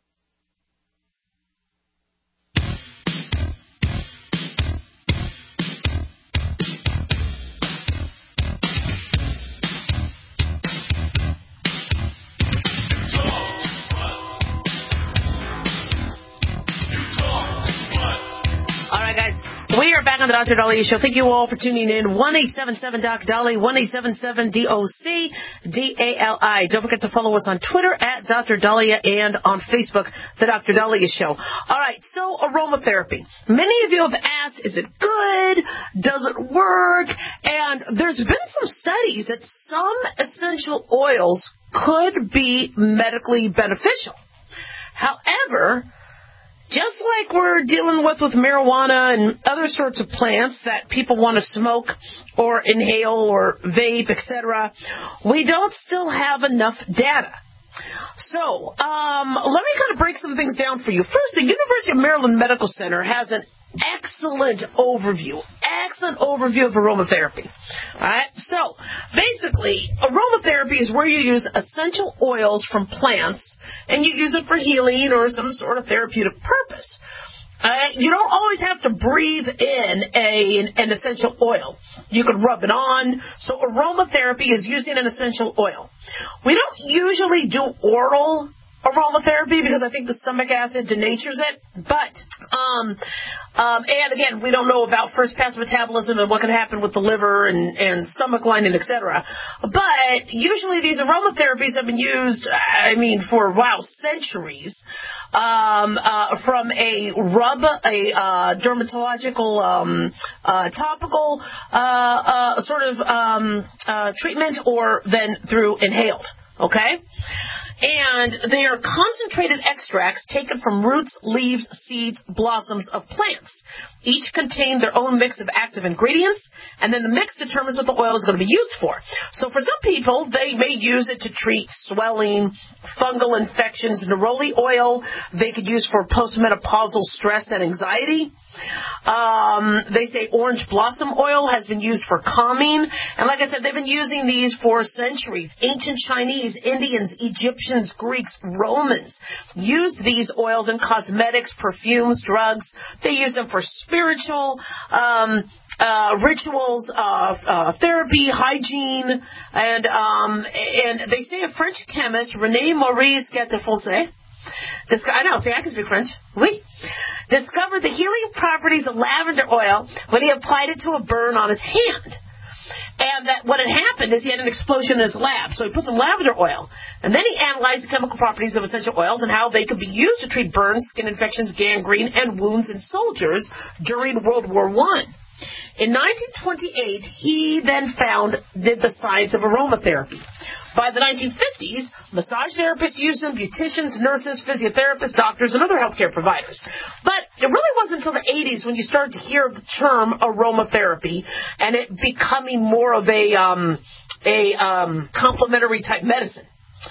We are back on the Doctor Dahlia Show. Thank you all for tuning in. one eight seven seven Doc Dolly, one eight seven seven D O C D A L I. Don't forget to follow us on Twitter at Doctor Dahlia and on Facebook, The Doctor Dahlia Show. All right, so aromatherapy. Many of you have asked, is it good? Does it work? And there's been some studies that some essential oils could be medically beneficial. However, just like we're dealing with with marijuana and other sorts of plants that people want to smoke or inhale or vape, et cetera, we don't still have enough data. So, um, let me kind of break some things down for you. First, the University of Maryland Medical Center has an excellent overview, excellent overview of aromatherapy. All right, so basically, aromatherapy is where you use essential oils from plants and you use it for healing or some sort of therapeutic purpose. Uh, you don't always have to breathe in a, an, an essential oil. You can rub it on. So aromatherapy is using an essential oil. We don't usually do oral aromatherapy because I think the stomach acid denatures it. But, um, um, and again, we don't know about first pass metabolism and what can happen with the liver and, and stomach lining, et cetera. But usually these aromatherapies have been used, I mean, for, wow, centuries. Um, uh, from a rub, a uh, dermatological, um, uh, topical uh, uh, sort of um, uh, treatment, or then through inhaled. Okay? And they are concentrated extracts taken from roots, leaves, seeds, blossoms of plants. Each contain their own mix of active ingredients, and then the mix determines what the oil is going to be used for. So for some people, they may use it to treat swelling, fungal infections. Neroli oil they could use for postmenopausal stress and anxiety. Um, they say orange blossom oil has been used for calming. And like I said, they've been using these for centuries. Ancient Chinese, Indians, Egyptians, Greeks, Romans used these oils in cosmetics, perfumes, drugs. They used them for spiritual um, uh, rituals, uh, uh, therapy, hygiene, and um, and they say a French chemist, René Maurice Gattefossé, this guy, I know, see, I can speak French. Oui. Discovered the healing properties of lavender oil when he applied it to a burn on his hand. And that what had happened is he had an explosion in his lab. So he put some lavender oil. And then he analyzed the chemical properties of essential oils and how they could be used to treat burns, skin infections, gangrene, and wounds in soldiers during World War One. In nineteen twenty-eight, he then found, did the science of aromatherapy. By the nineteen fifties, massage therapists used them, beauticians, nurses, physiotherapists, doctors, and other healthcare providers. But it really wasn't until the eighties when you started to hear the term aromatherapy and it becoming more of a um, a um, complementary type medicine.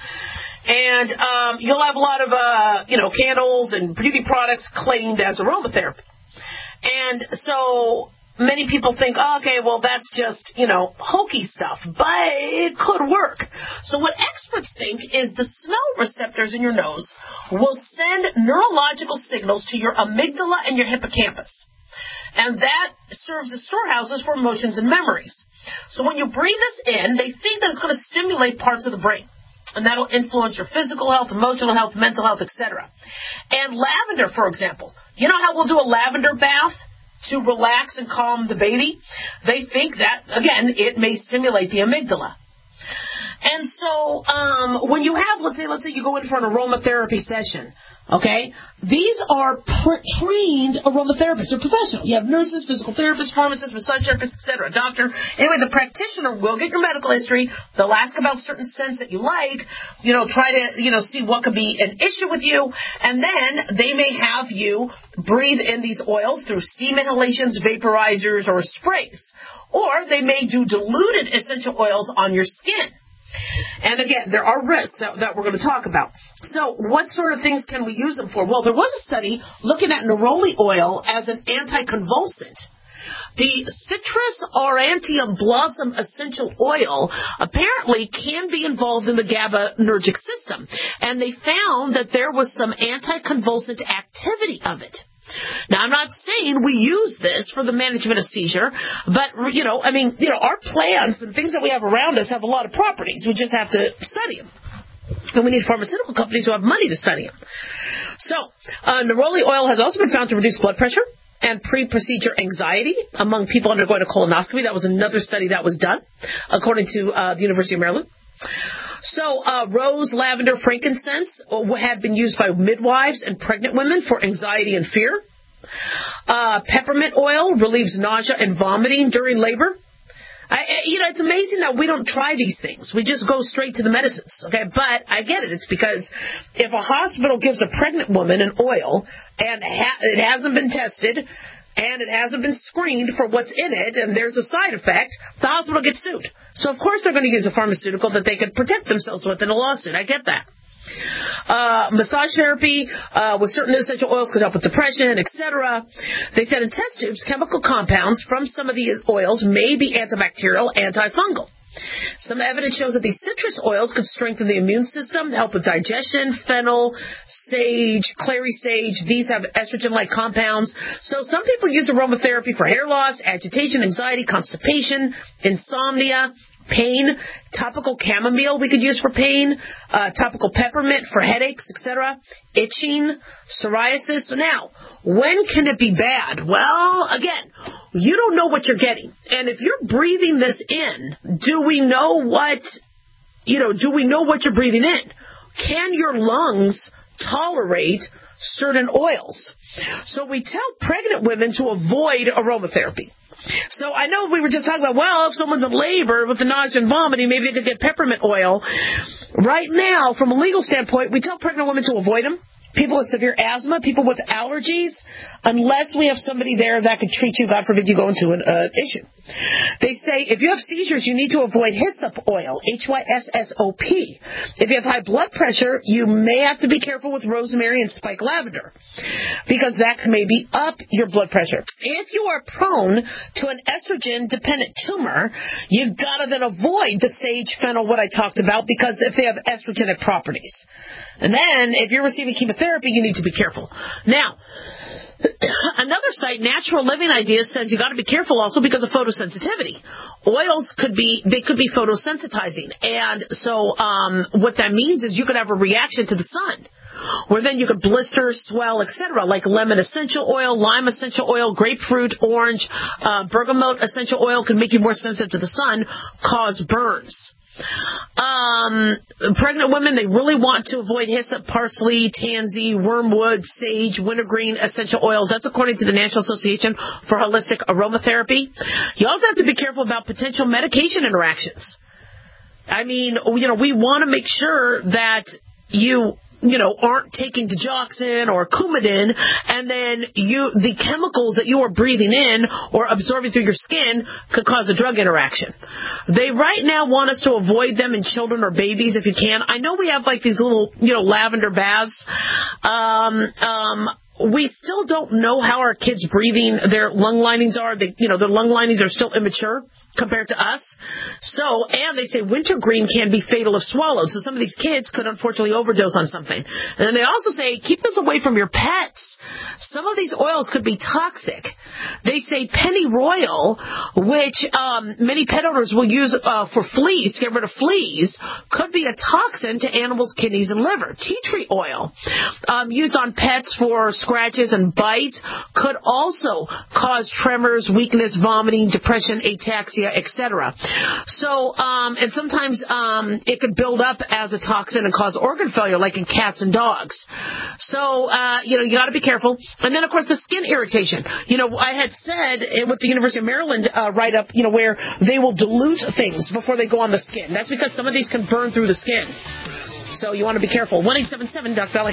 And um, you'll have a lot of uh, you know candles and beauty products claimed as aromatherapy. And so many people think, oh, okay, well, that's just, you know, hokey stuff, but it could work. So what experts think is the smell receptors in your nose will send neurological signals to your amygdala and your hippocampus. And that serves as storehouses for emotions and memories. So when you breathe this in, they think that it's going to stimulate parts of the brain. And that will influence your physical health, emotional health, mental health, et cetera. And lavender, for example. You know how we'll do a lavender bath to relax and calm the baby? They think that, again, it may stimulate the amygdala. And so um, when you have, let's say, let's say you go in for an aromatherapy session, okay? These are pr- trained aromatherapists. They're professional. You have nurses, physical therapists, pharmacists, massage therapists, et cetera, doctor. Anyway, the practitioner will get your medical history. They'll ask about certain scents that you like, you know, try to, you know, see what could be an issue with you. And then they may have you breathe in these oils through steam inhalations, vaporizers, or sprays. Or they may do diluted essential oils on your skin. And again, there are risks that, that we're going to talk about. So what sort of things can we use them for? Well, there was a study looking at neroli oil as an anticonvulsant. The citrus aurantium blossom essential oil apparently can be involved in the GABAergic system. And they found that there was some anticonvulsant activity of it. Now, I'm not saying we use this for the management of seizure, but, you know, I mean, you know, our plants and things that we have around us have a lot of properties. We just have to study them. And we need pharmaceutical companies who have money to study them. So, uh, neroli oil has also been found to reduce blood pressure, and pre-procedure anxiety among people undergoing a colonoscopy. That was another study that was done, according to uh, the University of Maryland. So uh, rose, lavender, frankincense had been used by midwives and pregnant women for anxiety and fear. Uh, peppermint oil relieves nausea and vomiting during labor. I, you know, it's amazing that we don't try these things. We just go straight to the medicines, okay? But I get it. It's because if a hospital gives a pregnant woman an oil and ha- it hasn't been tested and it hasn't been screened for what's in it and there's a side effect, the hospital gets sued. So, of course, they're going to use a pharmaceutical that they could protect themselves with in a lawsuit. I get that. Uh, massage therapy uh, with certain essential oils could help with depression, et cetera. They said in test tubes, chemical compounds from some of these oils may be antibacterial, antifungal. Some evidence shows that these citrus oils could strengthen the immune system, help with digestion. Fennel, sage, clary sage, these have estrogen-like compounds. So some people use aromatherapy for hair loss, agitation, anxiety, constipation, insomnia, pain. Topical chamomile we could use for pain, uh, topical peppermint for headaches, et cetera, itching, psoriasis. So now, when can it be bad? Well, again, you don't know what you're getting. And if you're breathing this in, do we know what, you know, do we know what you're breathing in? Can your lungs tolerate certain oils? So we tell pregnant women to avoid aromatherapy. So I know we were just talking about, well, if someone's in labor with the nausea and vomiting, maybe they could get peppermint oil. Right now, from a legal standpoint, we tell pregnant women to avoid them. People with severe asthma, people with allergies, unless we have somebody there that could treat you, God forbid you go into an uh, issue. They say if you have seizures, you need to avoid hyssop oil, H Y S S O P. If you have high blood pressure, you may have to be careful with rosemary and spike lavender, because that may be up your blood pressure. If you are prone to an estrogen-dependent tumor, you've got to then avoid the sage, fennel, what I talked about, because if they have estrogenic properties. And then, if you're receiving chemotherapy, you need to be careful. Now, another site, Natural Living Ideas, says you got to be careful also because of photosensitivity. Oils could be, they could be photosensitizing. And so um, what that means is you could have a reaction to the sun, where then you could blister, swell, et cetera, like lemon essential oil, lime essential oil, grapefruit, orange, uh, bergamot essential oil could make you more sensitive to the sun, cause burns. Um, pregnant women, they really want to avoid hyssop, parsley, tansy, wormwood, sage, wintergreen essential oils. That's according to the National Association for Holistic Aromatherapy. You also have to be careful about potential medication interactions. I mean, you know, we want to make sure that you... you know, aren't taking digoxin or Coumadin, and then you, the chemicals that you are breathing in or absorbing through your skin could cause a drug interaction. They right now want us to avoid them in children or babies if you can. I know we have like these little, you know, lavender baths. Um, um, we still don't know how our kids' breathing, their lung linings are. They, you know, their lung linings are still immature compared to us. So, and they say wintergreen can be fatal if swallowed. So some of these kids could unfortunately overdose on something. And then they also say, keep this away from your pets. Some of these oils could be toxic. They say pennyroyal, which um, many pet owners will use uh, for fleas, to get rid of fleas, could be a toxin to animals' kidneys and liver. Tea tree oil, um, used on pets for scratches and bites, could also cause tremors, weakness, vomiting, depression, ataxia, et cetera. So, um, and sometimes um, it could build up as a toxin and cause organ failure, like in cats and dogs. So, uh, you know, you got to be careful. And then, of course, the skin irritation. You know, I had said with the University of Maryland uh, write-up, you know, where they will dilute things before they go on the skin. That's because some of these can burn through the skin. So you want to be careful. one eight seven seven, Doc Valley.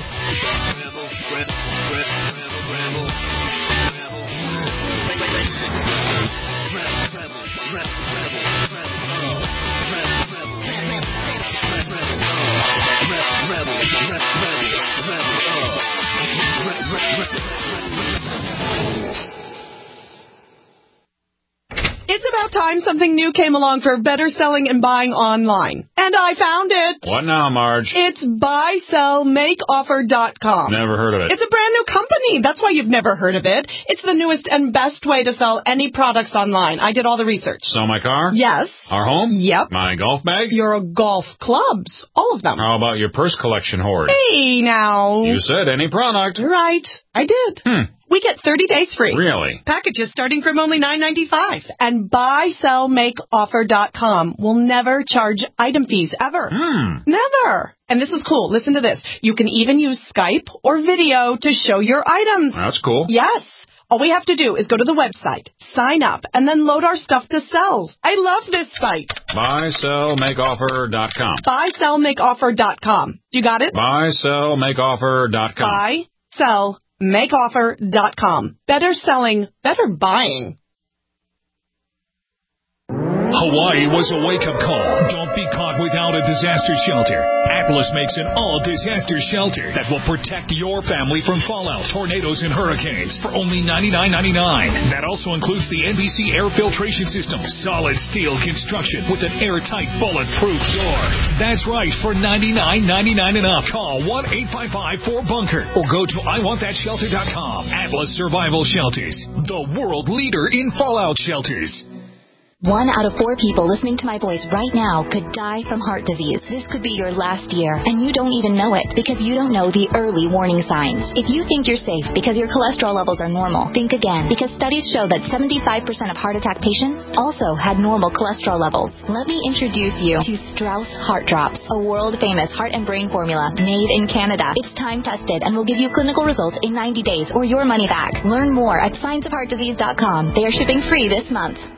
It's about time something new came along for better selling and buying online. And I found it. What now, Marge? It's buy sell make offer dot com. Never heard of it. It's a brand new company. That's why you've never heard of it. It's the newest and best way to sell any products online. I did all the research. Sell my car? Yes. Our home? Yep. My golf bag? Your golf clubs. All of them. How about your purse collection hoard? Hey, now. You said any product. Right. I did. Hmm. we get thirty days free. Really? Packages starting from only nine ninety-five. And buy sell make offer dot com will never charge item fees ever. Hmm. Never. And this is cool. Listen to this. You can even use Skype or video to show your items. That's cool. Yes. All we have to do is go to the website, sign up, and then load our stuff to sell. I love this site. buy sell make offer dot com. buy sell make offer dot com. You got it? buy sell make offer dot com. buy sell make offer dot com. Better selling, better buying. Hawaii was a wake-up call. Don't be caught without a disaster shelter. Atlas makes an all-disaster shelter that will protect your family from fallout, tornadoes, and hurricanes for only ninety-nine ninety-nine. That also includes the N B C air filtration system, solid steel construction with an airtight, bulletproof door. That's right, for ninety-nine ninety-nine and up. Call one eight five five four bunker or go to I want that shelter dot com. Atlas Survival Shelters, the world leader in fallout shelters. One out of four people listening to my voice right now could die from heart disease. This could be your last year, and you don't even know it because you don't know the early warning signs. If you think you're safe because your cholesterol levels are normal, think again, because studies show that seventy-five percent of heart attack patients also had normal cholesterol levels. Let me introduce you to Strauss Heart Drops, a world-famous heart and brain formula made in Canada. It's time-tested and will give you clinical results in ninety days or your money back. Learn more at science of heart disease dot com. They are shipping free this month.